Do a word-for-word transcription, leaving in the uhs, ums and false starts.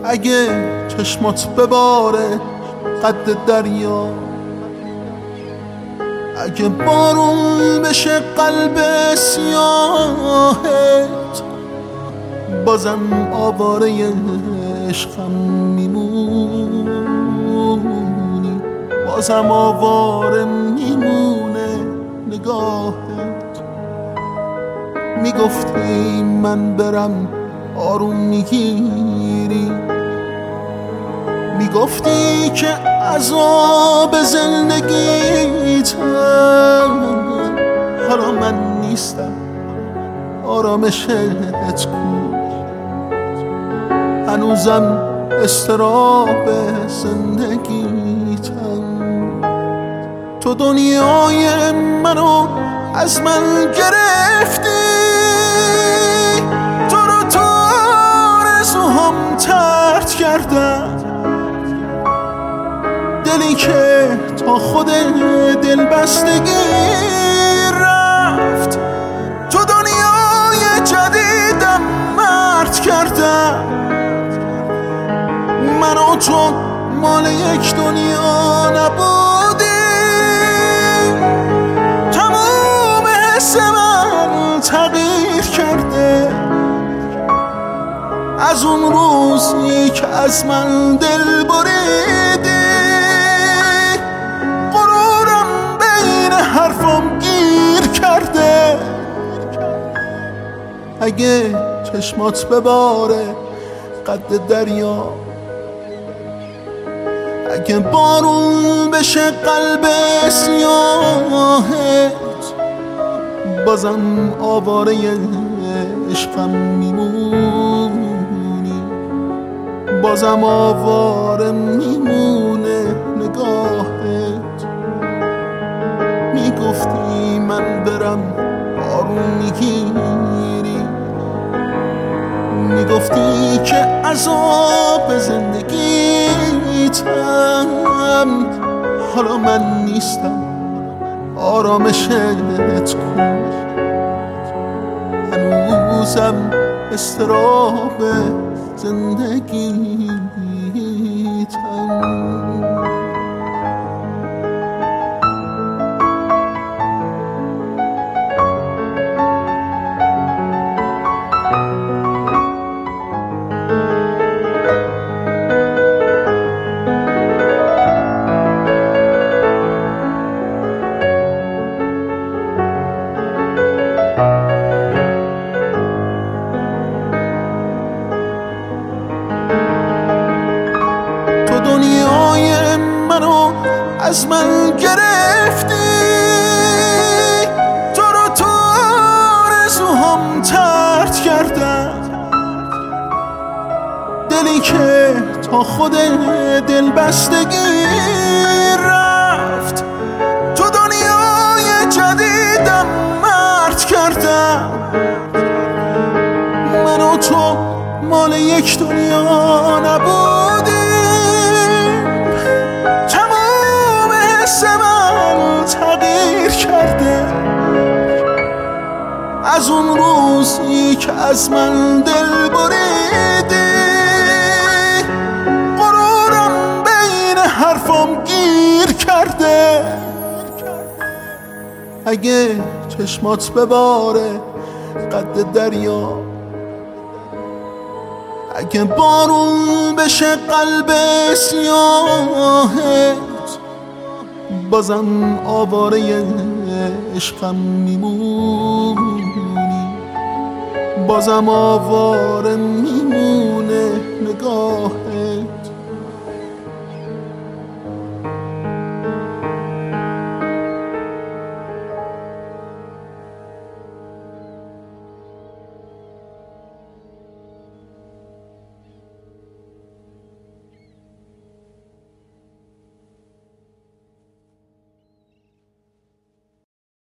اگه چشمات بباره قد دریا، اگه بارون بشه قلب سیاهت، بازم آواره عشقم میمونی، بازم آواره میمونه نگاهت. میگفتی من برم آروم میگیری، میگفتی که عذاب زندگیتم، حالا من نیستم آرامشت کو، هنوزم استراب زندگیتم. تو دنیای منو از من گرفتی، تو رو تو آرزوهام طرد کردم، دلی که تا خود دل بستگی رفت، تو دنیای جدیدم مرد کردم. من و تو مال یک دنیا نبودیم، تمام حس من تغییر کرده از اون روزی که از من دل بریدی. غرورم بین حرفم گیر کرده، اگه چشمات بباره قد دریا، اگه بارون بشه قلب سیاهت، بازم آواره عشقم میمونی، بازم آواره میمونه نگاهت. میگفتی من برم آروم میگیری، میگفتی که عذاب زندگیتم، حالا من نیستم آرامشت کو، هنوزم استراب زندگیتم. دنیای منو از من گرفتی، تو رو تو آرزوهام طرد کردم، دلی که تا خود دل بستگی رفت، تو دنیای جدیدم مرد کردم. من و تو مال یک دنیا نبودیم، تغییر کرده از اون روزی که از من دل بریدی. غرورم بین حرفم گیر کرده، اگه چشمات بباره قد دریا، اگه بارون بشه قلب سیاهت، بازم آواره عشقم میمونی، بازم آواره میمونه نگاهت.